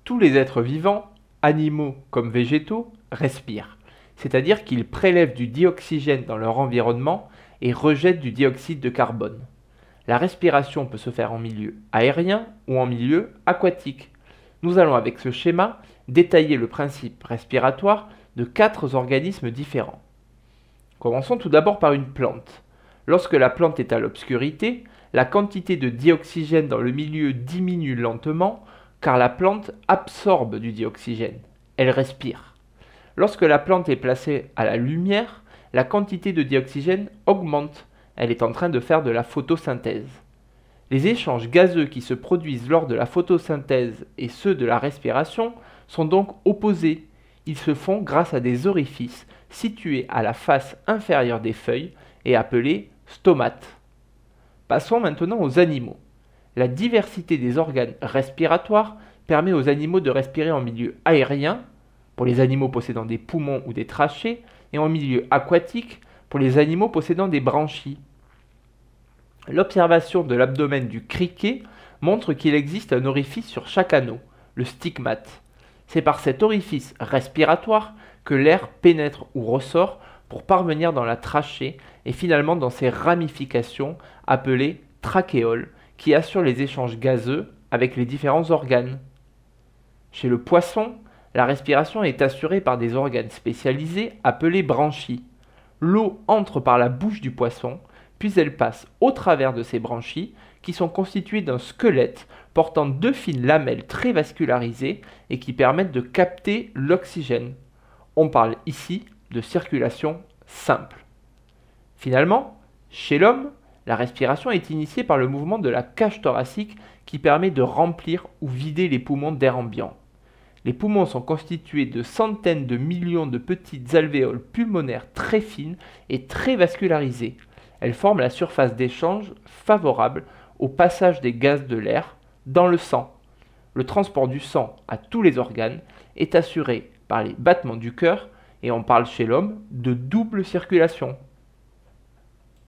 Tous les êtres vivants, animaux comme végétaux, respirent, c'est-à-dire qu'ils prélèvent du dioxygène dans leur environnement et rejettent du dioxyde de carbone. La respiration peut se faire en milieu aérien ou en milieu aquatique. Nous allons avec ce schéma détailler le principe respiratoire de 4 organismes différents. Commençons tout d'abord par une plante. Lorsque la plante est à l'obscurité, la quantité de dioxygène dans le milieu diminue lentement car la plante absorbe du dioxygène. Elle respire. Lorsque la plante est placée à la lumière, la quantité de dioxygène augmente. Elle est en train de faire de la photosynthèse. Les échanges gazeux qui se produisent lors de la photosynthèse et ceux de la respiration sont donc opposés. Ils se font grâce à des orifices situés à la face inférieure des feuilles et appelés stomates. Passons maintenant aux animaux. La diversité des organes respiratoires permet aux animaux de respirer en milieu aérien, pour les animaux possédant des poumons ou des trachées, et en milieu aquatique, pour les animaux possédant des branchies. L'observation de l'abdomen du criquet montre qu'il existe un orifice sur chaque anneau, le stigmate. C'est par cet orifice respiratoire que l'air pénètre ou ressort pour parvenir dans la trachée et finalement dans ses ramifications appelées trachéoles qui assurent les échanges gazeux avec les différents organes. Chez le poisson, la respiration est assurée par des organes spécialisés appelés branchies. L'eau entre par la bouche du poisson, puis elle passe au travers de ces branchies qui sont constituées d'un squelette portant 2 fines lamelles très vascularisées et qui permettent de capter l'oxygène. On parle ici de circulation simple. Finalement, chez l'homme, la respiration est initiée par le mouvement de la cage thoracique qui permet de remplir ou vider les poumons d'air ambiant. Les poumons sont constitués de centaines de millions de petites alvéoles pulmonaires très fines et très vascularisées. Elles forment la surface d'échange favorable au passage des gaz de l'air dans le sang. Le transport du sang à tous les organes est assuré par les battements du cœur et on parle chez l'homme de double circulation.